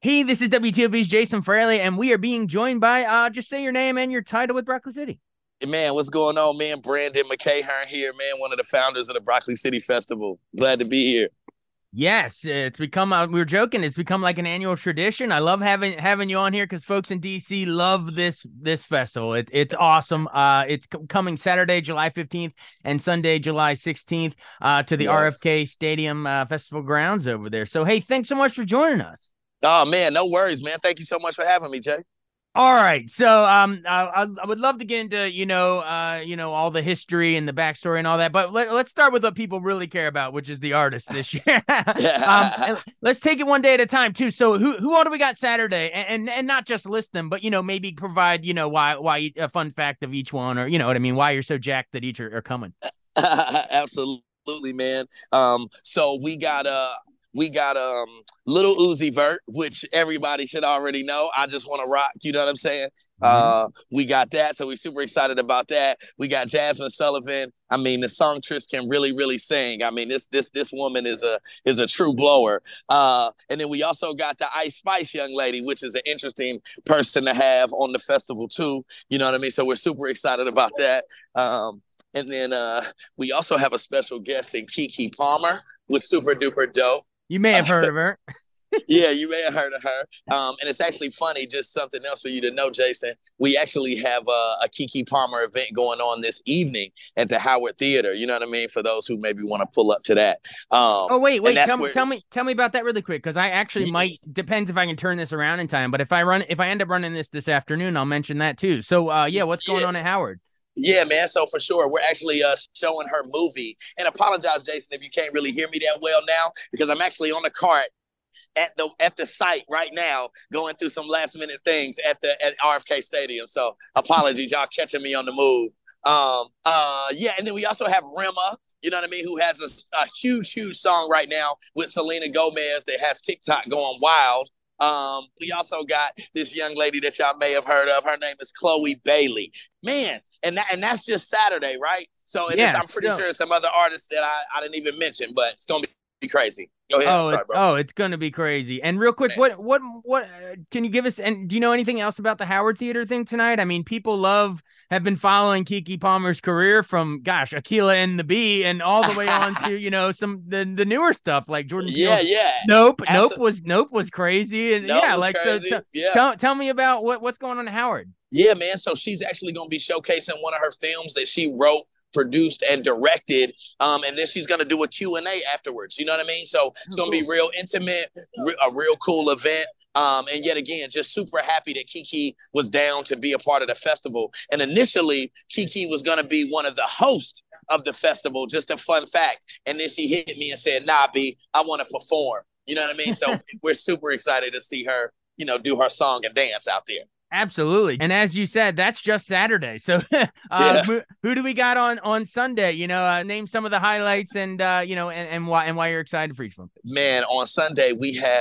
Hey, this is WTOP's Jason Fraley, and we are being joined by, just say your name and your title with Broccoli City. Man, what's going on, man? Brandon McCahern here, man, one of the founders of the Broccoli City Festival. Glad to be here. Yes, it's become, we were joking, it's become like an annual tradition. I love having you on here because folks in DC love this festival. It's awesome. It's coming Saturday, July 15th and Sunday, July 16th, to the Yeah. RFK Stadium Festival grounds over there. So, hey, thanks so much for joining us. Oh, man, no worries, man. Thank you so much for having me, Jay. All right, so I would love to get into all the history and the backstory and all that, but let's start with what people really care about, which is the artist this year. And let's take it one day at a time too. So who all do we got Saturday, and not just list them, but maybe provide why a fun fact of each one, or you know what I mean, why you're so jacked that each are coming. Absolutely, man. So we got Little Uzi Vert, which everybody should already know. I just want to rock. You know what I'm saying? Mm-hmm. We got that, so we're super excited about that. We got Jasmine Sullivan. I mean, the songstress can really, really sing. I mean, this woman is a true blower. And then we also got the Ice Spice young lady, which is an interesting person to have on the festival too. You know what I mean? So we're super excited about that. And then we also have a special guest in Keke Palmer with Super Duper Dope. You may have heard of her. Yeah, you may have heard of her. And it's actually funny, just something else for you to know, Jason. We actually have a Keke Palmer event going on this evening at the Howard Theater. You know what I mean? For those who maybe want to pull up to that. Oh wait, And that's tell where, tell me about that really quick, because I actually might, depends if I can turn this around in time. But if I end up running this afternoon, I'll mention that too. So yeah, what's going yeah. on at Howard? Yeah, man. So for sure, we're actually showing her movie. And apologize, Jason, if you can't really hear me that well now, because I'm actually on the cart at the site right now, going through some last minute things at RFK Stadium. So apologies, y'all catching me on the move. Yeah, and then we also have Rema, you know what I mean, who has a huge song right now with Selena Gomez that has TikTok going wild. We also got this young lady that y'all may have heard of. Her name is Chloe Bailey. Man, and that's just Saturday, right? So and this, I'm Yes. pretty sure some other artists that I didn't even mention, but it's gonna be crazy. Go ahead. I'm sorry, bro. It's gonna be crazy. And real quick, what can you give us? And do you know anything else about the Howard Theater thing tonight? I mean, people have been following Keke Palmer's career from Aquila and the Bee, and all the way on to some the newer stuff like Jordan Yeah, Peele's yeah. Nope. Absolutely. Nope was crazy, and No, it yeah, was like so. crazy. Yeah. Tell me about what's going on at Howard. Yeah, man. So she's actually going to be showcasing one of her films that she wrote, produced, and directed. And then she's going to do a Q&A afterwards. You know what I mean? So it's Oh, going to be cool. real intimate, a real cool event. And yet again, just super happy that Keke was down to be a part of the festival. And initially, Keke was going to be one of the hosts of the festival, just a fun fact. And then she hit me and said, nah, B, I want to perform. You know what I mean? So we're super excited to see her, do her song and dance out there. Absolutely. And as you said, that's just Saturday. So Yeah. who do we got on Sunday? Name some of the highlights, and and why you're excited for each one. Man, on Sunday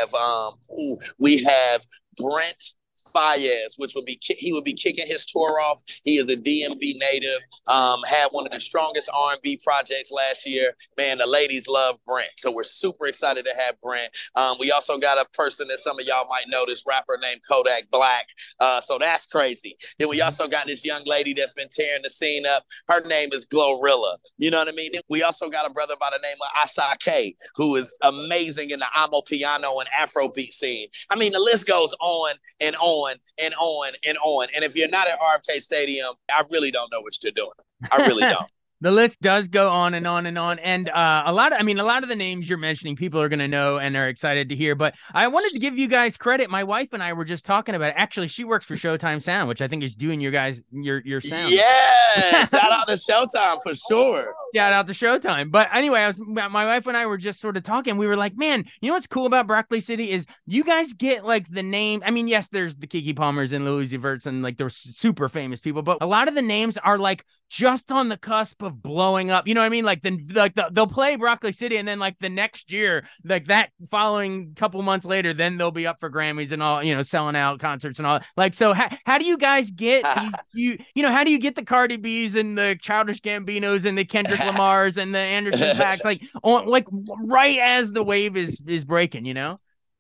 we have Brent Fayez, which he would be kicking his tour off. He is a DMV native. Had one of the strongest R&B projects last year. Man, the ladies love Brent, so we're super excited to have Brent. We also got a person that some of y'all might know, this rapper named Kodak Black. So that's crazy. Then we also got this young lady that's been tearing the scene up. Her name is Glorilla. You know what I mean? We also got a brother by the name of Asake, who is amazing in the Amo piano and Afrobeat scene. I mean, the list goes on and on and on and on. And if you're not at RFK Stadium, I really don't know what you're doing. I really don't. The list does go on and on and on. And a lot of the names you're mentioning, people are going to know and are excited to hear. But I wanted to give you guys credit. My wife and I were just talking about it. Actually, she works for Showtime Sound, which I think is doing your sound. Yeah, shout out to Showtime for sure. Shout out to Showtime. But anyway, my wife and I were just sort of talking. We were like, man, you know what's cool about Broccoli City is you guys get like the name. I mean, yes, there's the Keke Palmers and Louis Verts and like they're super famous people, but a lot of the names are like just on the cusp of blowing up. You know what I mean? They'll play Broccoli City, and then like the next year, like that following couple months later, then they'll be up for Grammys and all, selling out concerts and all. Like, so how do you guys get how do you get the Cardi B's and the Childish Gambinos and the Kendrick Lamars and the Anderson Paaks like right as the wave is breaking?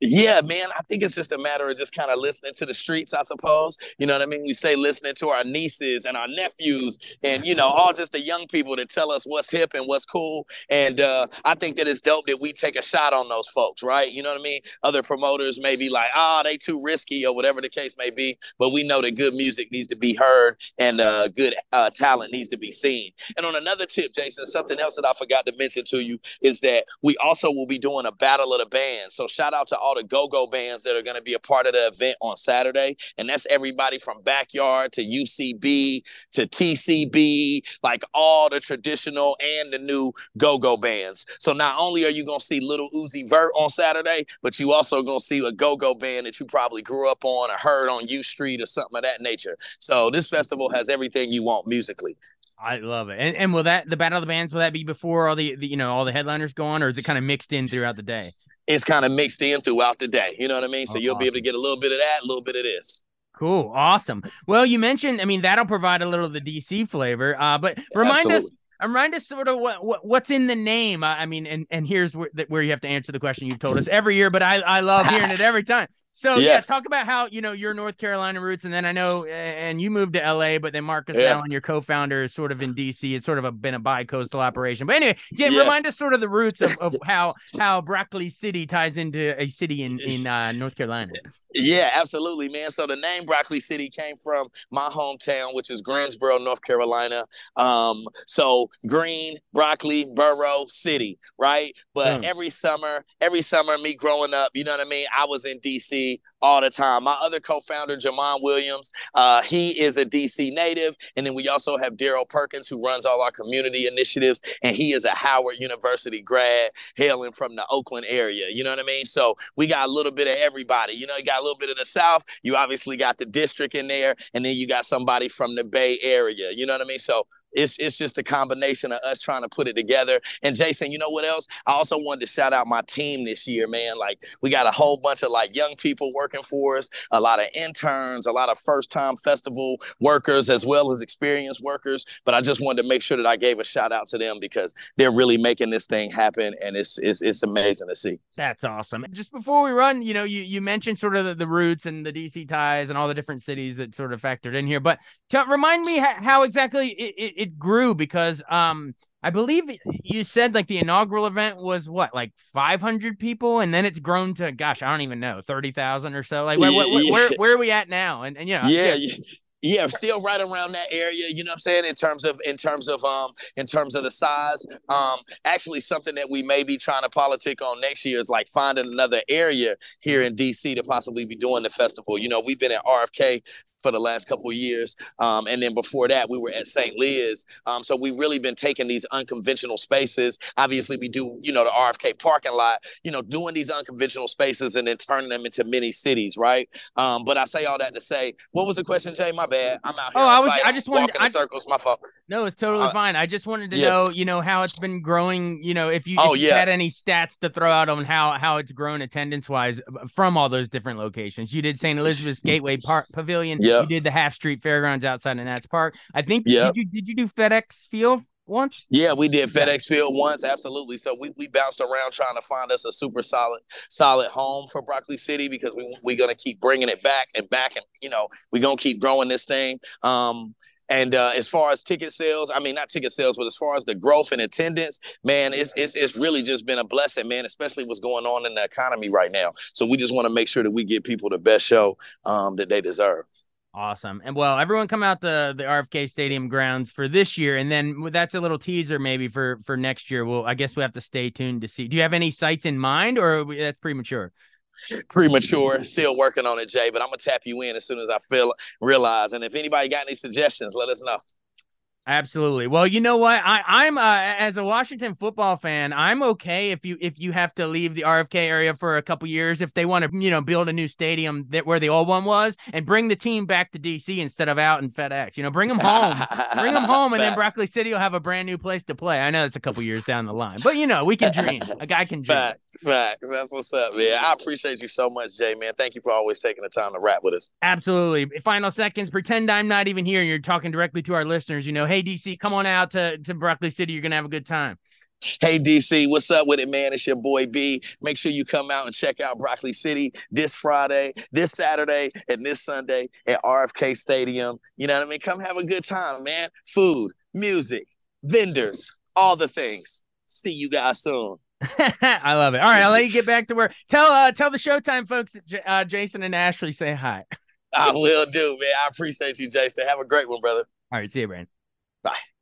Yeah, man. I think it's just a matter of just kind of listening to the streets, I suppose. You know what I mean? We stay listening to our nieces and our nephews and, all just the young people that tell us what's hip and what's cool. And I think that it's dope that we take a shot on those folks, right? You know what I mean? Other promoters may be like, they too risky or whatever the case may be. But we know that good music needs to be heard and good talent needs to be seen. And on another tip, Jason, something else that I forgot to mention to you is that we also will be doing a battle of the bands. So shout out to all the go-go bands that are going to be a part of the event on Saturday. And that's everybody from Backyard to UCB to TCB, like all the traditional and the new go-go bands. So not only are you going to see Little Uzi Vert on Saturday, but you also going to see a go-go band that you probably grew up on or heard on U Street or something of that nature. So this festival has everything you want musically. I love it. And will the Battle of the Bands, will that be before all the all the headliners go on, or is it kind of mixed in throughout the day? It's kind of mixed in throughout the day. You know what I mean? So you'll be able to Awesome. get a little bit of that, a little bit of this. Cool. Awesome. Well, you mentioned, I mean, that'll provide a little of the DC flavor, but Absolutely. remind us sort of what's in the name. I mean, and here's where you have to answer the question you've told us every year, but I love hearing it every time. So yeah, Yeah. talk about how, your North Carolina roots. And then I know, and you moved to LA, but then Marcus Yeah. Allen, your co-founder, is sort of in DC. It's sort of been a bi-coastal operation, but anyway, Yeah. remind us sort of the roots of how Brackley City ties into a city in North Carolina. Yeah, absolutely, man. So the name Broccoli City came from my hometown, which is Greensboro, North Carolina. So green, broccoli, borough, city, right? But every summer, me growing up, you know what I mean? I was in DC all the time. My other co-founder, Jamon Williams, he is a DC native. And then we also have Daryl Perkins, who runs all our community initiatives. And he is a Howard University grad hailing from the Oakland area. You know what I mean? So we got a little bit of everybody. You got a little bit of the South. You obviously got the district in there. And then you got somebody from the Bay Area. You know what I mean? So it's just a combination of us trying to put it together. And Jason, you know what else? I also wanted to shout out my team this year, man. Like we got a whole bunch of like young people working for us, a lot of interns, a lot of first-time festival workers, as well as experienced workers. But I just wanted to make sure that I gave a shout out to them because they're really making this thing happen, and it's amazing to see. That's awesome. Just before we run, you mentioned sort of the roots and the DC ties and all the different cities that sort of factored in here. But remind me how exactly it grew, because I believe you said like the inaugural event was what, like 500 people, and then it's grown to, gosh, I don't even know, 30,000 or so. Like where are we at now? And yeah. Yeah, still right around that area, you know what I'm saying, in terms of the size. Actually something that we may be trying to politic on next year is like finding another area here in DC to possibly be doing the festival. We've been at RFK for the last couple of years. And then before that, we were at St. Liz. So we've really been taking these unconventional spaces. Obviously, we do, the RFK parking lot, doing these unconventional spaces and then turning them into mini cities, right? But I say all that to say, what was the question, Jay? My bad. I'm out here. I just wanted walking in circles. My fault. No, it's totally fine. I just wanted to know, how it's been growing, if you had any stats to throw out on how it's grown attendance wise from all those different locations. You did St. Elizabeth's Gateway Park Pavilion. You did the Half Street Fairgrounds outside of Nats Park. I think, did you do FedEx Field once? Yeah, we did FedEx Field once. Absolutely. So we bounced around trying to find us a super solid home for Broccoli City because we're going to keep bringing it back and we're going to keep growing this thing. And as far as ticket sales, I mean, not ticket sales, but as far as the growth in attendance, man, it's really just been a blessing, man, especially what's going on in the economy right now. So we just want to make sure that we give people the best show that they deserve. Awesome. And well, everyone come out to the RFK Stadium grounds for this year. And then that's a little teaser maybe for next year. Well, I guess we have to stay tuned to see. Do you have any sites in mind, or that's premature? Premature, still working on it, Jay, but I'm going to tap you in as soon as I realize. And if anybody got any suggestions, let us know. Absolutely. Well, you know what? I'm as a Washington football fan, I'm okay if you have to leave the RFK area for a couple years if they want to, build a new stadium where the old one was and bring the team back to DC instead of out in FedEx. Bring them home. Bring them home, and then Broccoli City will have a brand new place to play. I know it's a couple years down the line, but we can dream. A guy can dream. Facts. That's what's up, man. I appreciate you so much, Jay, man. Thank you for always taking the time to rap with us. Absolutely. Final seconds. Pretend I'm not even here and you're talking directly to our listeners. Hey, DC, come on out to Broccoli City. You're going to have a good time. Hey DC, what's up with it, man? It's your boy B. Make sure you come out and check out Broccoli City this Friday, this Saturday, and this Sunday at RFK Stadium. You know what I mean? Come have a good time, man. Food, music, vendors, all the things. See you guys soon. I love it. All right, I'll let you get back to work. Tell the Showtime folks that Jason and Ashley say hi. I will do, man. I appreciate you, Jason. Have a great one, brother. All right, see you, Brandon. Bye.